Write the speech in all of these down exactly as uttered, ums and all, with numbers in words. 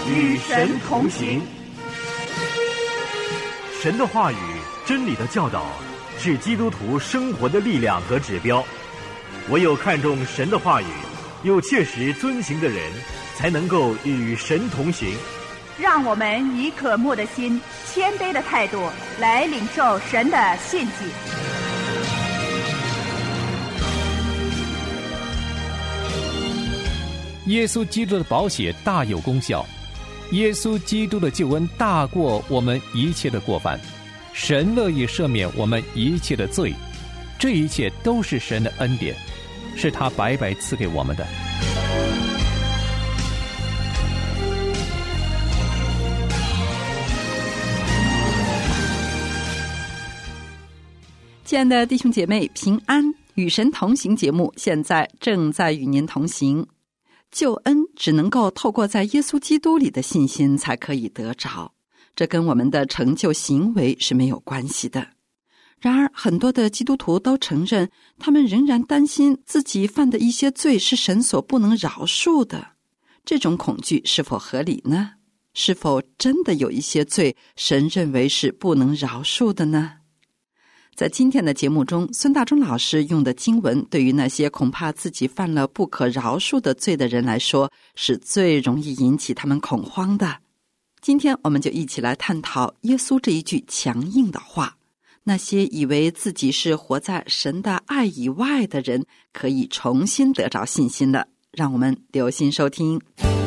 与神同行。 神的话语、真理的教导是基督徒生活的力量和指标。唯有看重神的话语，又切实遵行的人，才能够与神同行。 让我们以渴慕的心、谦卑的态度来领受神的信息。 耶稣基督的宝血大有功效，耶稣基督的救恩大过我们一切的过犯，神乐意赦免我们一切的罪，这一切都是神的恩典，是他白白赐给我们的。 亲爱的弟兄姐妹，平安，与神同行节目现在正在与您同行。救恩只能够透过在耶稣基督里的信心才可以得着，这跟我们的成就行为是没有关系的。然而很多的基督徒都承认，他们仍然担心自己犯的一些罪是神所不能饶恕的。这种恐惧是否合理呢？是否真的有一些罪神认为是不能饶恕的呢？在今天的节目中，孙大中老师用的经文对于那些恐怕自己犯了不可饶恕的罪的人来说，是最容易引起他们恐慌的。今天我们就一起来探讨耶稣这一句强硬的话，那些以为自己是活在神的爱以外的人，可以重新得着信心了。让我们留心收听。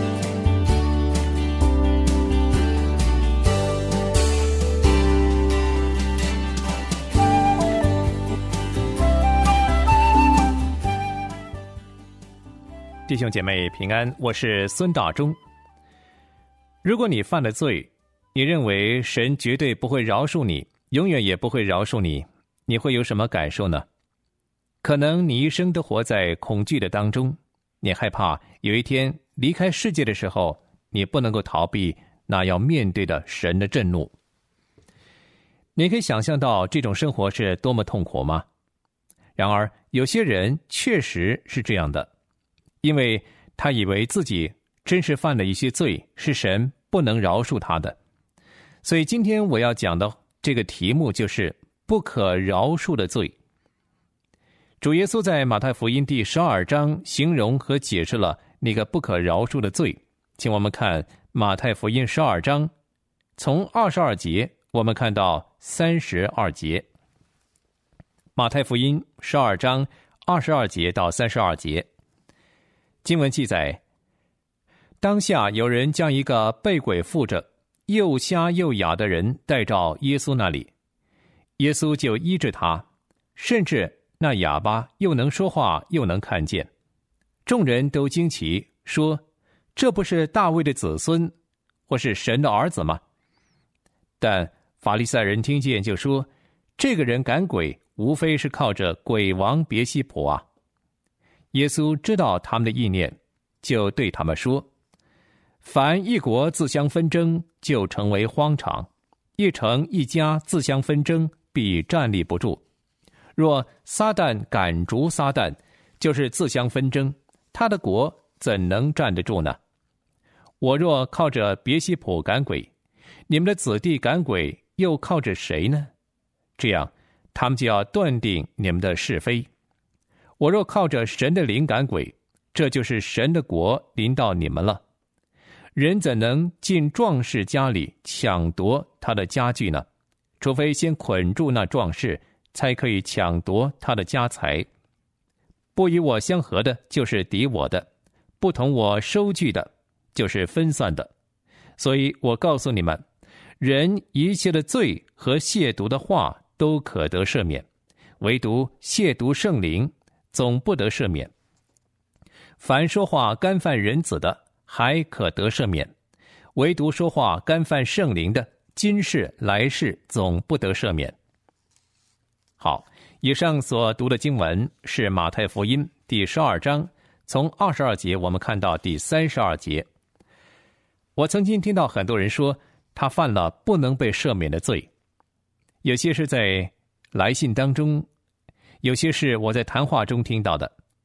弟兄姐妹平安，我是孙大中。如果你犯了罪，你认为神绝对不会饶恕你，永远也不会饶恕你，你会有什么感受呢？可能你一生都活在恐惧的当中，你害怕有一天离开世界的时候，你不能够逃避那要面对的神的震怒。你可以想象到这种生活是多么痛苦吗？然而有些人确实是这样的，因为他以为自己真是犯了一些罪，是神不能饶恕他的。所以今天我要讲的这个题目就是不可饶恕的罪。主耶稣在马太福音第十二章形容和解释了那个不可饶恕的罪。请我们看马太福音十二章，从二十二节我们看到三十二节。马太福音十二章二十二节到三十二节。经文记载，当下有人将一个被鬼附着又瞎又哑的人带到耶稣那里，耶稣就医治他，甚至那哑巴又能说话又能看见。众人都惊奇，说：这不是大卫的子孙，或是神的儿子吗？但法利赛人听见就说：这个人赶鬼，无非是靠着鬼王别西卜啊。耶稣知道他们的意念，就对他们说：凡一国自相纷争，就成为荒场；一城一家自相纷争，必站立不住。若撒旦赶逐撒旦，就是自相纷争，他的国怎能站得住呢？我若靠着别西卜赶鬼，你们的子弟赶鬼又靠着谁呢？这样，他们就要断定你们的是非。我若靠着神的灵赶鬼，这就是神的国临到你们了。人怎能进壮士家里抢夺他的家具呢？除非先捆住那壮士，才可以抢夺他的家财。不与我相合的，就是敌我的；不同我收据的，就是分散的。所以我告诉你们，人一切的罪和亵渎的话都可得赦免，唯独亵渎圣灵总不得赦免。凡说话干犯人子的，还可得赦免；唯独说话干犯圣灵的，今世来世总不得赦免。好，以上所读的经文是马太福音第十二章，从二十二节我们看到第三十二节。我曾经听到很多人说，他犯了不能被赦免的罪，有些是在来信当中，有些是我在谈话中听到的。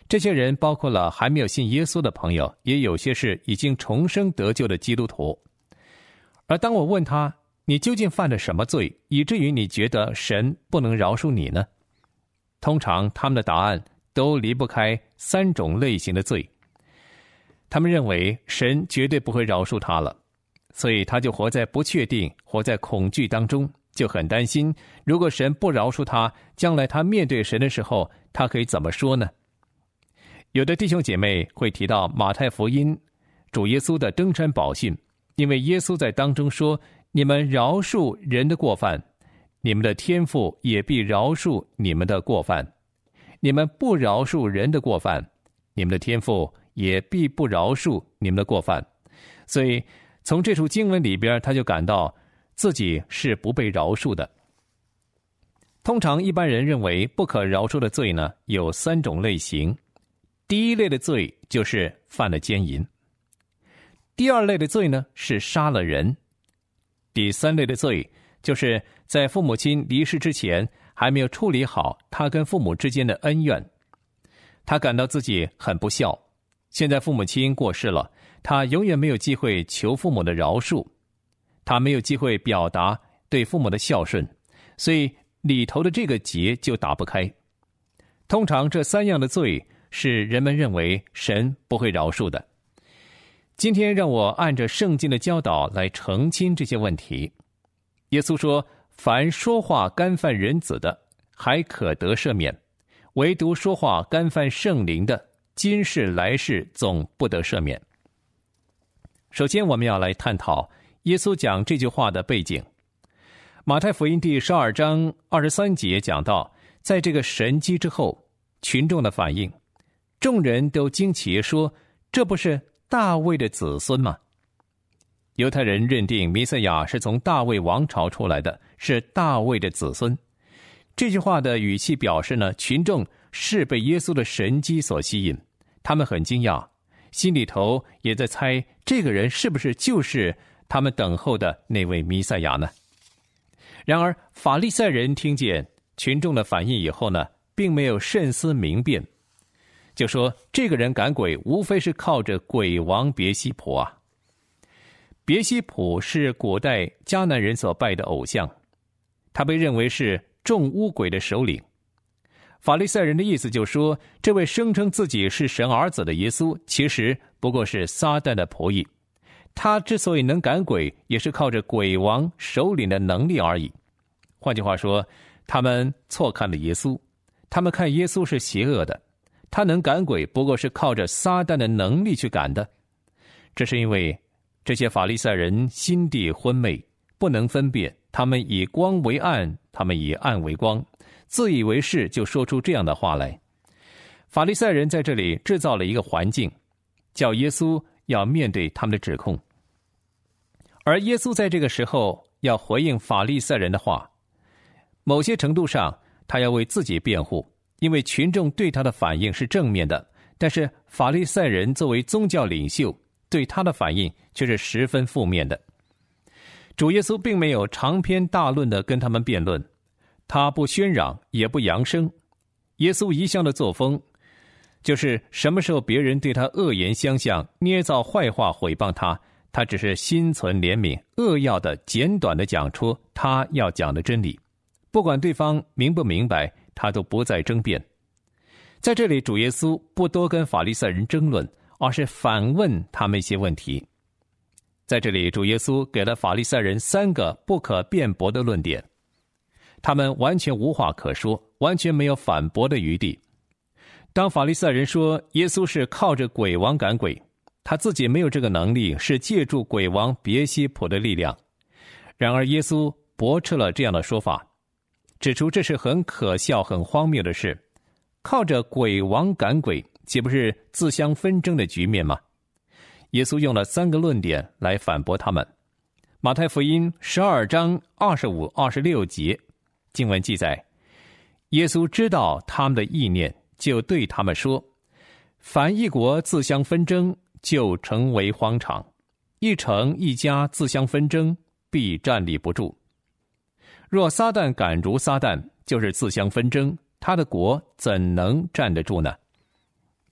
这些人包括了还没有信耶稣的朋友，也有些是已经重生得救的基督徒。而当我问他，你究竟犯了什么罪，以至于你觉得神不能饶恕你呢？通常他们的答案都离不开三种类型的罪。他们认为神绝对不会饶恕他了，所以他就活在不确定，活在恐惧当中，就很担心，如果神不饶恕他，将来他面对神的时候，他可以怎么说呢？有的弟兄姐妹会提到马太福音主耶稣的登山宝训，因为耶稣在当中说，你们饶恕人的过犯，你们的天父也必饶恕你们的过犯；你们不饶恕人的过犯，你们的天父也必不饶恕你们的过犯。所以从这处经文里边，他就感到自己是不被饶恕的。通常一般人认为不可饶恕的罪呢，有三种类型。第一类的罪就是犯了奸淫，第二类的罪呢是杀了人，第三类的罪就是在父母亲离世之前还没有处理好他跟父母之间的恩怨，他感到自己很不孝，现在父母亲过世了，他永远没有机会求父母的饶恕，他没有机会表达对父母的孝顺，所以里头的这个结就打不开。通常这三样的罪是人们认为神不会饶恕的。今天让我按着圣经的教导来澄清这些问题。耶稣说，凡说话干犯人子的，还可得赦免；唯独说话干犯圣灵的，今世来世总不得赦免。首先我们要来探讨耶稣讲这句话的背景。马太福音第十二章二十三节讲到，在这个神迹之后，群众的反应，众人都惊奇说，这不是大卫的子孙吗？犹太人认定弥赛亚是从大卫王朝出来的，是大卫的子孙。这句话的语气表示呢，群众是被耶稣的神迹所吸引，他们很惊讶，心里头也在猜，这个人是不是就是他们等候的那位弥赛亚呢？然而法利赛人听见群众的反应以后呢，并没有慎思明辨，就说这个人赶鬼无非是靠着鬼王别西卜啊。别西卜是古代迦南人所拜的偶像，他被认为是众巫鬼的首领。法利赛人的意思就是说，这位声称自己是神儿子的耶稣，其实不过是撒旦的仆役，他之所以能赶鬼，也是靠着鬼王首领的能力而已。换句话说，他们错看了耶稣，他们看耶稣是邪恶的，他能赶鬼不过是靠着撒旦的能力去赶的。这是因为这些法利赛人心地昏昧，不能分辨，他们以光为暗，他们以暗为光，自以为是，就说出这样的话来。法利赛人在这里制造了一个环境，叫耶稣要面对他们的指控。而耶稣在这个时候要回应法利赛人的话，某些程度上他要为自己辩护，因为群众对他的反应是正面的，但是法利赛人作为宗教领袖，对他的反应却是十分负面的。主耶稣并没有长篇大论地跟他们辩论，他不喧嚷也不扬声。耶稣一向的作风就是什么时候别人对他恶言相向，捏造坏话毁谤他，他只是心存怜悯，扼要的简短地讲出他要讲的真理，不管对方明不明白，他都不再争辩。在这里主耶稣不多跟法利赛人争论，而是反问他们一些问题。在这里主耶稣给了法利赛人三个不可辩驳的论点，他们完全无话可说，完全没有反驳的余地。当法利赛人说耶稣是靠着鬼王赶鬼，他自己没有这个能力，是借助鬼王别西卜的力量。然而耶稣驳斥了这样的说法，指出这是很可笑很荒谬的事。靠着鬼王赶鬼，岂不是自相纷争的局面吗？耶稣用了三个论点来反驳他们。马太福音十二章二十五、二十六节经文记载，耶稣知道他们的意念，就对他们说，凡一国自相纷争，就成为荒场；一城一家自相纷争，必站立不住。若撒旦赶逐撒旦，就是自相纷争，他的国怎能站得住呢？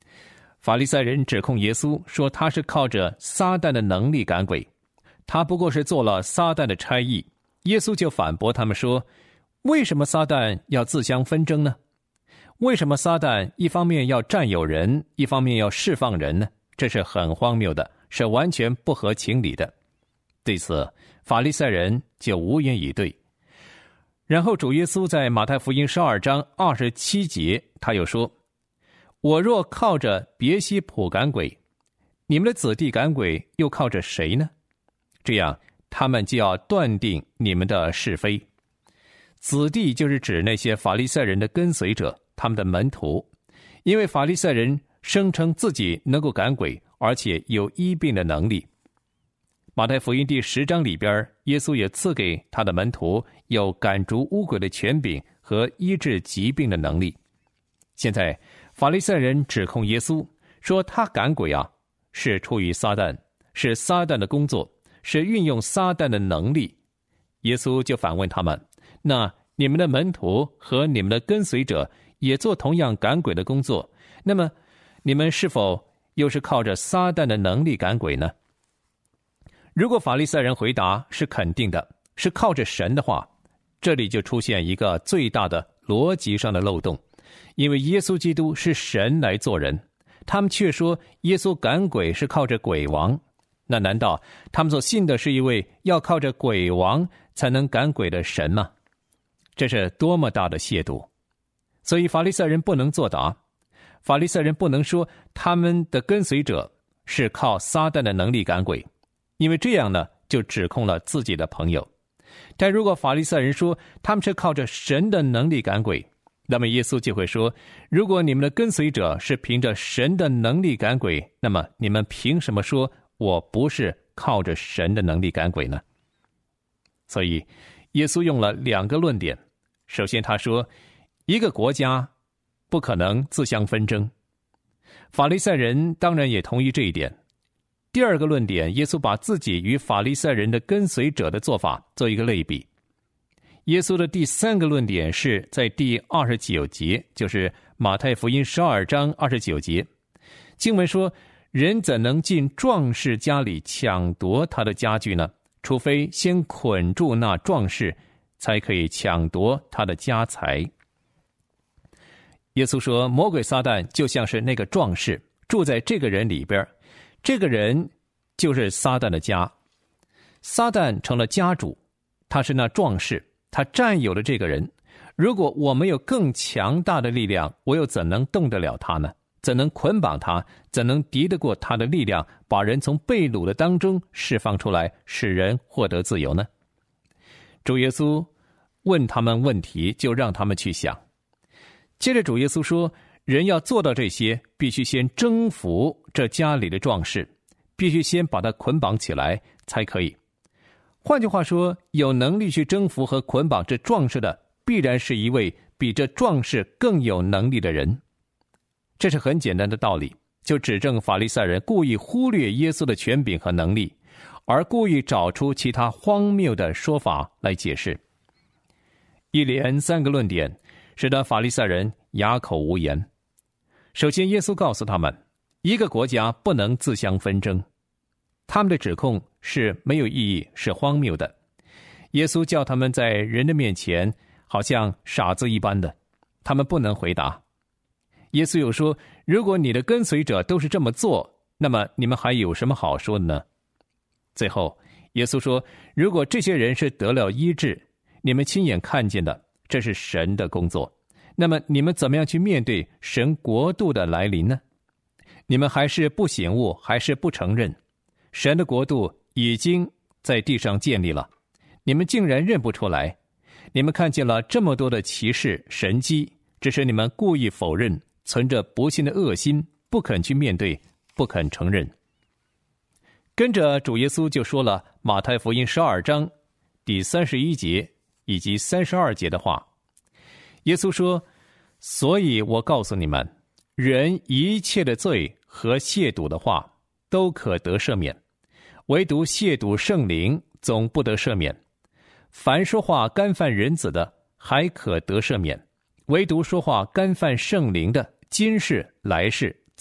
法利赛人指控耶稣说他是靠着撒旦的能力赶鬼，他不过是做了撒旦的差役。耶稣就反驳他们说，为什么撒旦要自相纷争呢？为什么撒旦一方面要占有人，一方面要释放人呢？这是很荒谬的，是完全不合情理的。对此，法利赛人就无言以对。然后主耶稣在马太福音十二章二十七节，他又说，我若靠着别西卜赶鬼，你们的子弟赶鬼又靠着谁呢？这样他们就要断定你们的是非。子弟就是指那些法利赛人的跟随者，他们的门徒，因为法利赛人声称自己能够赶鬼，而且有医病的能力。马太福音第十章里边，耶稣也赐给他的门徒有赶逐污鬼的权柄和医治疾病的能力。现在法利赛人指控耶稣说，他赶鬼啊，是出于撒旦，是撒旦的工作，是运用撒旦的能力。耶稣就反问他们，那你们的门徒和你们的跟随者也做同样赶鬼的工作，那么你们是否又是靠着撒旦的能力赶鬼呢？如果法利赛人回答是肯定的，是靠着神的话，这里就出现一个最大的逻辑上的漏洞。因为耶稣基督是神来做人，他们却说耶稣赶鬼是靠着鬼王，那难道他们所信的是一位要靠着鬼王才能赶鬼的神吗？这是多么大的亵渎！所以法利赛人不能作答，法利赛人不能说他们的跟随者是靠撒旦的能力赶鬼，因为这样呢，就指控了自己的朋友。但如果法利赛人说他们是靠着神的能力赶鬼，那么耶稣就会说，如果你们的跟随者是凭着神的能力赶鬼，那么你们凭什么说我不是靠着神的能力赶鬼呢？所以耶稣用了两个论点。首先他说，一个国家不可能自相纷争，法利赛人当然也同意这一点。第二个论点，耶稣把自己与法利赛人的跟随者的做法做一个类比。耶稣的第三个论点是在第二十九节，就是马太福音十二章二十九节。经文说，人怎能进壮士家里抢夺他的家具呢？除非先捆住那壮士，才可以抢夺他的家财。耶稣说，魔鬼撒旦就像是那个壮士，住在这个人里边，这个人就是撒旦的家。撒旦成了家主，他是那壮士，他占有了这个人。如果我没有更强大的力量，我又怎能动得了他呢？怎能捆绑他？怎能敌得过他的力量，把人从被掳的当中释放出来，使人获得自由呢？主耶稣问他们问题，就让他们去想。接着主耶稣说，人要做到这些，必须先征服这家里的壮士，必须先把他捆绑起来才可以。换句话说，有能力去征服和捆绑这壮士的，必然是一位比这壮士更有能力的人。这是很简单的道理，就指证法利赛人故意忽略耶稣的权柄和能力，而故意找出其他荒谬的说法来解释。一连三个论点使得法利赛人哑口无言。首先，耶稣告诉他们，一个国家不能自相纷争。他们的指控是没有意义，是荒谬的。耶稣叫他们在人的面前好像傻子一般的，他们不能回答。耶稣又说，如果你的跟随者都是这么做，那么你们还有什么好说的呢？最后耶稣说，如果这些人是得了医治，你们亲眼看见的，这是神的工作，那么你们怎么样去面对神国度的来临呢？你们还是不醒悟，还是不承认神的国度已经在地上建立了，你们竟然认不出来。你们看见了这么多的奇事神迹，只是你们故意否认，存着不信的恶心，不肯去面对，不肯承认。跟着主耶稣就说了马太福音十二章第三十一节以及三十二节的话。耶稣说，所以我告诉你们，人一切的罪和亵渎的话都可得赦免，唯独亵渎圣灵总不得赦免。凡说话干犯人子的还可得赦免，唯独说话干犯圣灵的，今世来世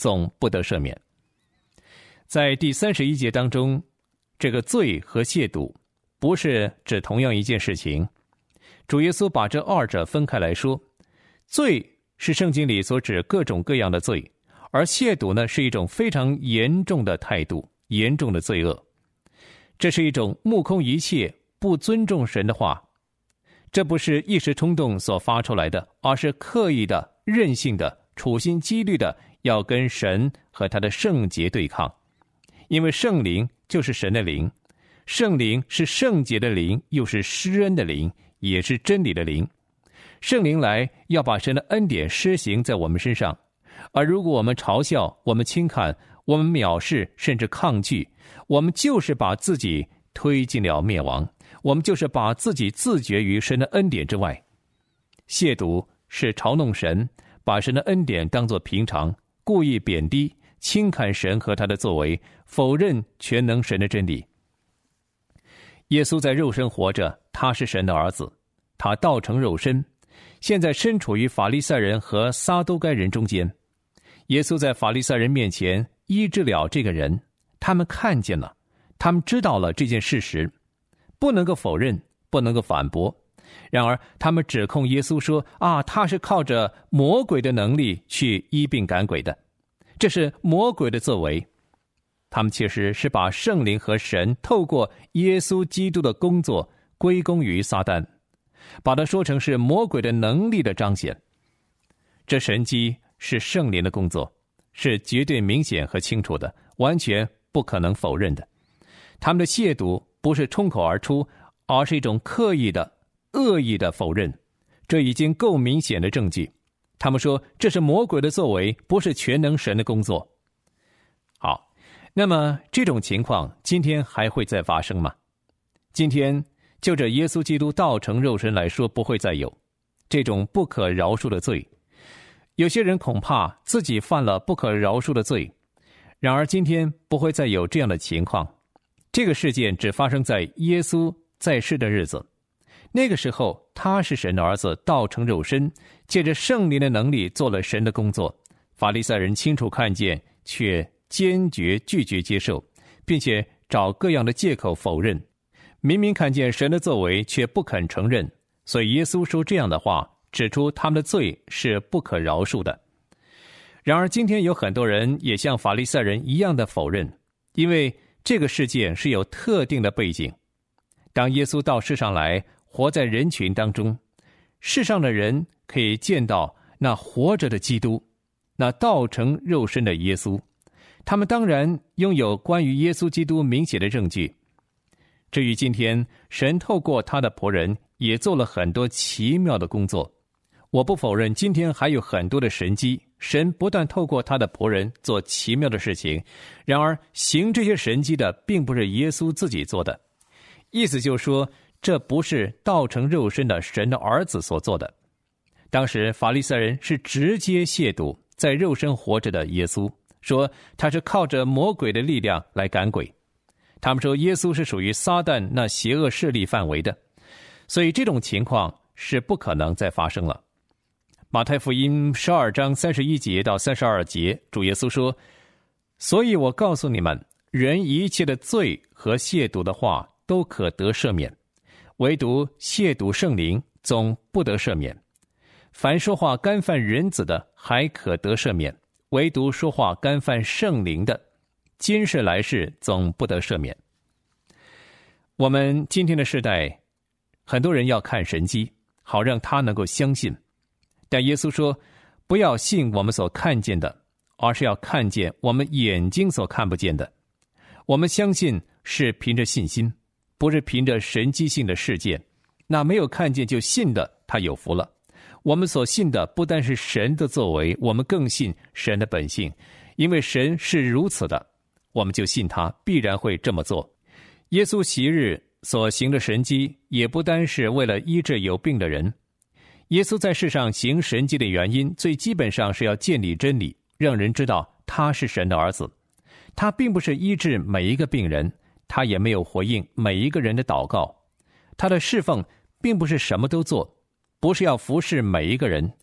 总不得赦免。在第三十一节当中，这个罪和亵渎不是指同样一件事情。主耶稣把这二者分开来说，罪是圣经里所指各种各样的罪，而亵渎呢是一种非常严重的态度，严重的罪恶。这是一种目空一切、不尊重神的话，这不是一时冲动所发出来的，而是刻意的、任性的、处心积虑的要跟神和他的圣洁对抗。因为圣灵就是神的灵，圣灵是圣洁的灵，又是施恩的灵，也是真理的灵。圣灵来要把神的恩典施行在我们身上，而如果我们嘲笑，我们轻看，我们藐视，甚至抗拒，我们就是把自己推进了灭亡，我们就是把自己自绝于神的恩典之外。亵渎是嘲弄神，把神的恩典当作平常，故意贬低、轻看神和他的作为，否认全能神的真理。耶稣在肉身活着，他是神的儿子，他道成肉身，现在身处于法利赛人和撒都该人中间。耶稣在法利赛人面前医治了这个人，他们看见了，他们知道了这件事实，不能够否认，不能够反驳。然而他们指控耶稣说，啊，他是靠着魔鬼的能力去医病赶鬼的，这是魔鬼的作为。他们其实是把圣灵和神透过耶稣基督的工作归功于撒旦，把它说成是魔鬼的能力的彰显。这神迹是圣灵的工作，是绝对明显和清楚的，完全不可能否认的。他们的亵渎不是冲口而出，而是一种刻意的、恶意的否认，这已经够明显的证据。他们说这是魔鬼的作为，不是全能神的工作。好，那么这种情况今天还会再发生吗？今天就着耶稣基督道成肉身来说，不会再有这种不可饶恕的罪。有些人恐怕自己犯了不可饶恕的罪，然而今天不会再有这样的情况。这个事件只发生在耶稣在世的日子，那个时候他是神的儿子，道成肉身，借着圣灵的能力做了神的工作。法利赛人清楚看见，却坚决拒绝接受，并且找各样的借口否认。明明看见神的作为，却不肯承认，所以耶稣说这样的话，指出他们的罪是不可饶恕的。然而今天有很多人也像法利赛人一样的否认，因为这个事件是有特定的背景。当耶稣到世上来，活在人群当中，世上的人可以见到那活着的基督，那道成肉身的耶稣，他们当然拥有关于耶稣基督明显的证据。至于今天，神透过他的仆人也做了很多奇妙的工作。我不否认今天还有很多的神迹，神不断透过他的仆人做奇妙的事情，然而行这些神迹的并不是耶稣自己做的。意思就是说，这不是道成肉身的神的儿子所做的。当时法利赛人是直接亵渎在肉身活着的耶稣，说他是靠着魔鬼的力量来赶鬼。他们说耶稣是属于撒旦那邪恶势力范围的，所以这种情况是不可能再发生了。马太福音十二章三十一节到三十二节，主耶稣说，所以我告诉你们，人一切的罪和亵渎的话都可得赦免，唯独亵渎圣灵总不得赦免。凡说话干犯人子的还可得赦免，唯独说话干犯圣灵的，今世来世总不得赦免。我们今天的世代，很多人要看神迹，好让他能够相信。但耶稣说，不要信我们所看见的，而是要看见我们眼睛所看不见的。我们相信是凭着信心，不是凭着神迹性的事件。那没有看见就信的，他有福了。我们所信的不单是神的作为，我们更信神的本性，因为神是如此的，我们就信他必然会这么做。耶稣昔日所行的神迹，也不单是为了医治有病的人。耶稣在世上行神迹的原因，最基本上是要建立真理，让人知道他是神的儿子。他并不是医治每一个病人，他也没有回应每一个人的祷告。他的侍奉并不是什么都做，不是要服侍每一个人，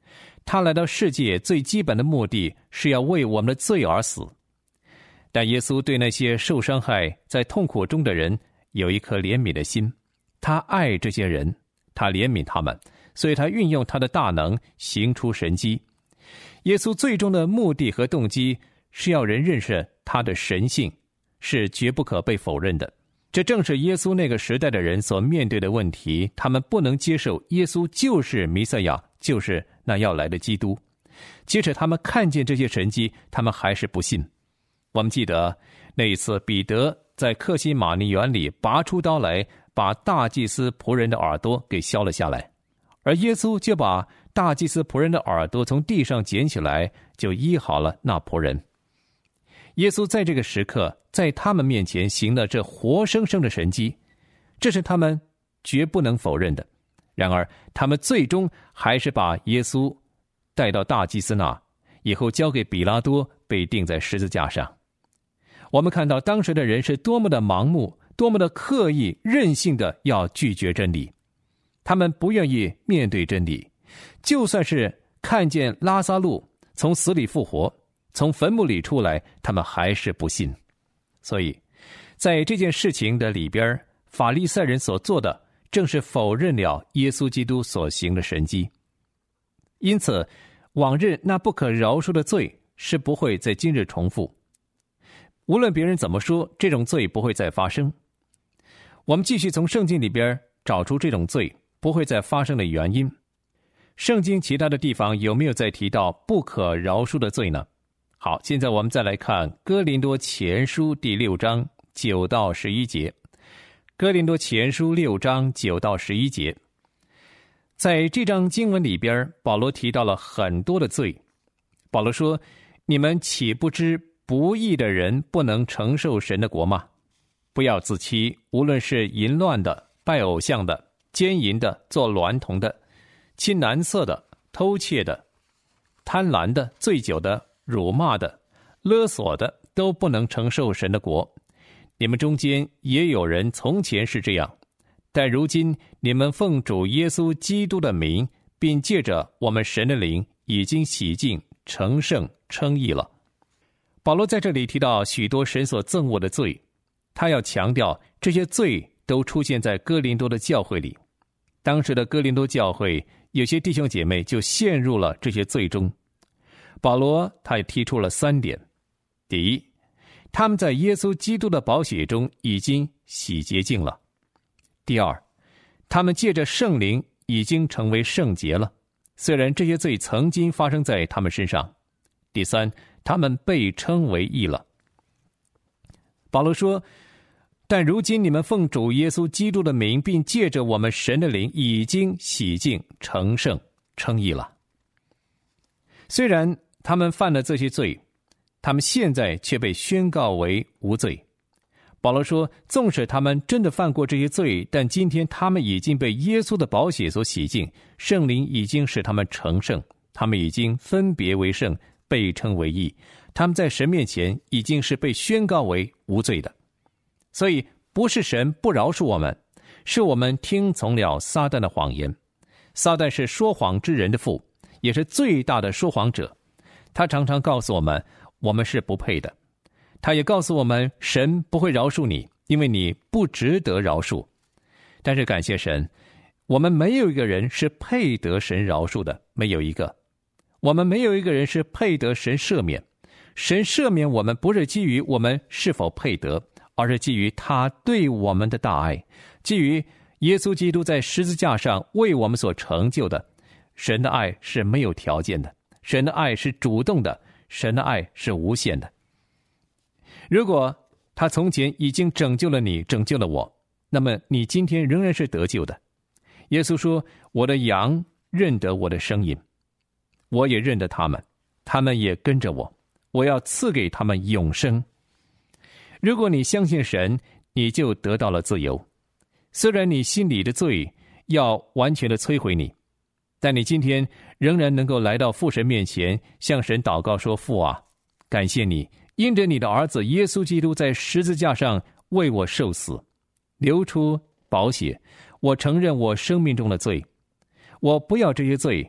他来到世界最基本的目的是要为我们的罪而死。但耶稣对那些受伤害在痛苦中的人有一颗怜悯的心，他爱这些人，他怜悯他们，所以他运用他的大能行出神迹。耶稣最终的目的和动机是要人认识他的神性，是绝不可被否认的。这正是耶稣那个时代的人所面对的问题，他们不能接受耶稣就是弥赛亚，就是那要来的基督。即使他们看见这些神迹，他们还是不信。我们记得那一次彼得在客西马尼园里拔出刀来，把大祭司仆人的耳朵给削了下来，而耶稣就把大祭司仆人的耳朵从地上捡起来，就医好了那仆人。耶稣在这个时刻在他们面前行了这活生生的神迹，这是他们绝不能否认的。然而他们最终还是把耶稣带到大祭司那，以后交给比拉多，被钉在十字架上。我们看到当时的人是多么的盲目，多么的刻意任性的要拒绝真理，他们不愿意面对真理，就算是看见拉撒路从死里复活，从坟墓里出来，他们还是不信。所以在这件事情的里边，法利赛人所做的正是否认了耶稣基督所行的神迹。因此往日那不可饶恕的罪是不会在今日重复，无论别人怎么说，这种罪不会再发生。我们继续从圣经里边找出这种罪不会再发生的原因。圣经其他的地方有没有再提到不可饶恕的罪呢？好，现在我们再来看哥林多前书第六章九到十一节。哥林多前书六章九到十一节，在这章经文里边，保罗提到了很多的罪。保罗说，你们岂不知不义的人不能承受神的国吗？不要自欺，无论是淫乱的、拜偶像的、奸淫的、做娈童的、亲男色的、偷窃的、贪婪的、醉酒的、辱骂的、勒索的，都不能承受神的国。你们中间也有人从前是这样，但如今你们奉主耶稣基督的名，并借着我们神的灵，已经洗净、成圣、称义了。保罗在这里提到许多神所憎恶的罪，他要强调这些罪都出现在哥林多的教会里。当时的哥林多教会有些弟兄姐妹就陷入了这些罪中。保罗他也提出了三点：第一，他们在耶稣基督的宝血中已经洗洁净了；第二，他们借着圣灵已经成为圣洁了，虽然这些罪曾经发生在他们身上；第三，他们被称为义了。保罗说，但如今你们奉主耶稣基督的名，并借着我们神的灵，已经洗净、成圣、称义了。虽然他们犯了这些罪，他们现在却被宣告为无罪。保罗说，纵使他们真的犯过这些罪，但今天他们已经被耶稣的宝血所洗净，圣灵已经使他们成圣，他们已经分别为圣，被称为义，他们在神面前已经是被宣告为无罪的。所以不是神不饶恕我们，是我们听从了撒旦的谎言。撒旦是说谎之人的父，也是最大的说谎者。他常常告诉我们，我们是不配的。他也告诉我们，神不会饶恕你，因为你不值得饶恕。但是感谢神，我们没有一个人是配得神饶恕的，没有一个。我们没有一个人是配得神赦免。神赦免我们不是基于我们是否配得，而是基于他对我们的大爱，基于耶稣基督在十字架上为我们所成就的。神的爱是没有条件的，神的爱是主动的，神的爱是无限的。如果他从前已经拯救了你，拯救了我，那么你今天仍然是得救的。耶稣说，我的羊认得我的声音，我也认得他们，他们也跟着我，我要赐给他们永生。如果你相信神，你就得到了自由。虽然你心里的罪要完全的摧毁你，但你今天仍然能够来到父神面前，向神祷告说，父啊，感谢你，因着你的儿子耶稣基督在十字架上为我受死，流出宝血，我承认我生命中的罪，我不要这些罪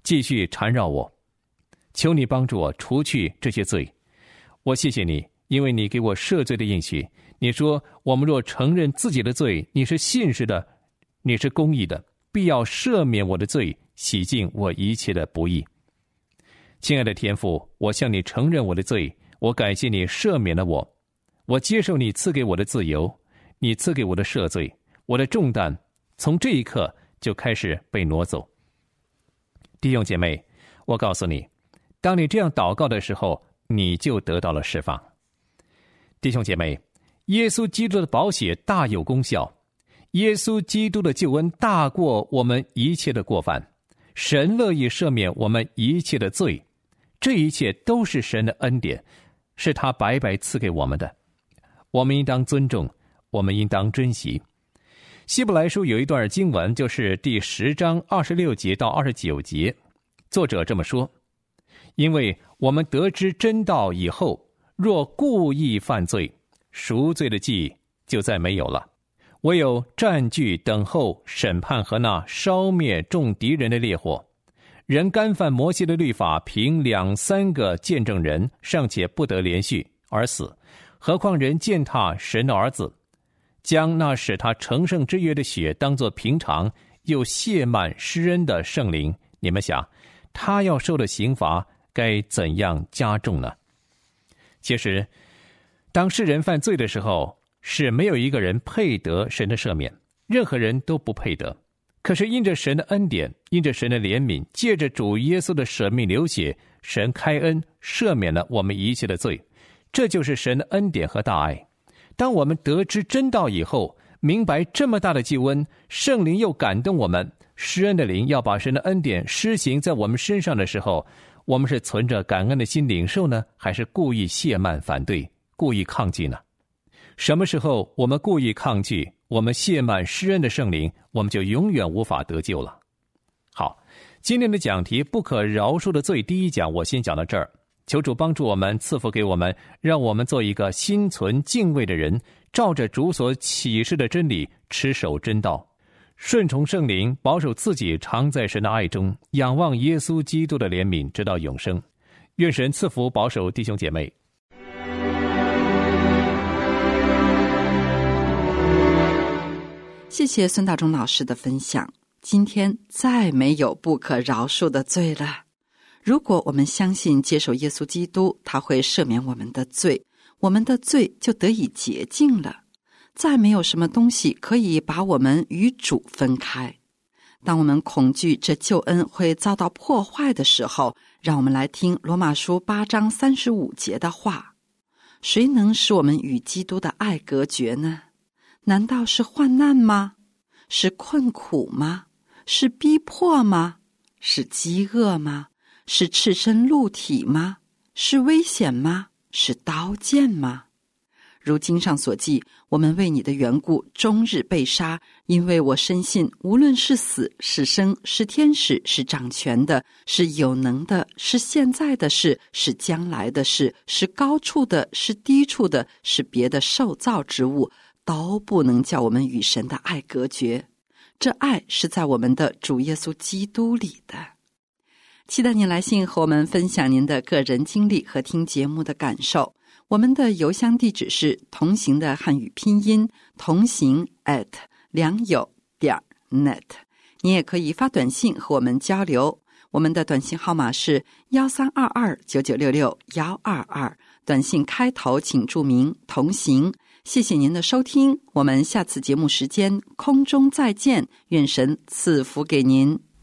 继续缠绕我。求你帮助我除去这些罪。我谢谢你，因为你给我赦罪的应许。你说我们若承认自己的罪，你是信实的，你是公义的，必要赦免我的罪，洗净我一切的不义。亲爱的天父，我向你承认我的罪，我感谢你赦免了我，我接受你赐给我的自由，你赐给我的赦罪，我的重担从这一刻就开始被挪走。弟兄姐妹，我告诉你，当你这样祷告的时候，你就得到了释放。弟兄姐妹，耶稣基督的宝血大有功效，耶稣基督的救恩大过我们一切的过犯，神乐意赦免我们一切的罪，这一切都是神的恩典，是他白白赐给我们的，我们应当尊重，我们应当珍惜。希伯来书有一段经文，就是第十章二十六节到二十九节，作者这么说：因为我们得知真道以后，若故意犯罪，赎罪的记忆就再没有了，唯有占据等候审判和那烧灭众敌人的烈火。人干犯摩西的律法，凭两三个见证人尚且不得连续而死，何况人践踏神的儿子，将那使他成圣之约的血当作平常，又亵慢施恩的圣灵，你们想他要受的刑罚该怎样加重呢？其实当世人犯罪的时候，是没有一个人配得神的赦免，任何人都不配得。可是因着神的恩典，因着神的怜悯，借着主耶稣的舍命流血，神开恩赦免了我们一切的罪，这就是神的恩典和大爱。当我们得知真道以后，明白这么大的救恩，圣灵又感动我们，施恩的灵要把神的恩典施行在我们身上的时候，我们是存着感恩的心领受呢，还是故意懈慢反对，故意抗拒呢？什么时候我们故意抗拒，我们亵慢施恩的圣灵，我们就永远无法得救了。好，今天的讲题不可饶恕的罪第一讲我先讲到这儿，求主帮助我们，赐福给我们，让我们做一个心存敬畏的人，照着主所启示的真理持守真道，顺从圣灵，保守自己常在神的爱中，仰望耶稣基督的怜悯，直到永生。愿神赐福保守弟兄姐妹。 谢谢孙大中老师的分享。今天再没有不可饶恕的罪了。如果我们相信接受耶稣基督，他会赦免我们的罪，我们的罪就得以洁净了。再没有什么东西可以把我们与主分开。当我们恐惧这救恩会遭到破坏的时候，让我们来听罗马书八章三十五节的话：谁能使我们与基督的爱隔绝呢？难道是患难吗？是困苦吗？是逼迫吗？是饥饿吗？是赤身露体吗？是危险吗？是刀剑吗？如经上所记，我们为你的缘故终日被杀，因为我深信无论是死是生，是天使是掌权的，是有能的，是现在的事，是将来的事，是高处的，是低处的，是别的受造之物，都不能叫我们与神的爱隔绝。这爱是在我们的主耶稣基督里的。期待您来信和我们分享您的个人经历和听节目的感受。我们的邮箱地址是同行的汉语拼音同行 at 良友点 net。 你也可以发短信和我们交流，我们的短信号码是一三二二九九六六一二二，短信开头请注明同行。谢谢您的收听，我们下次节目时间空中再见，愿神赐福给您。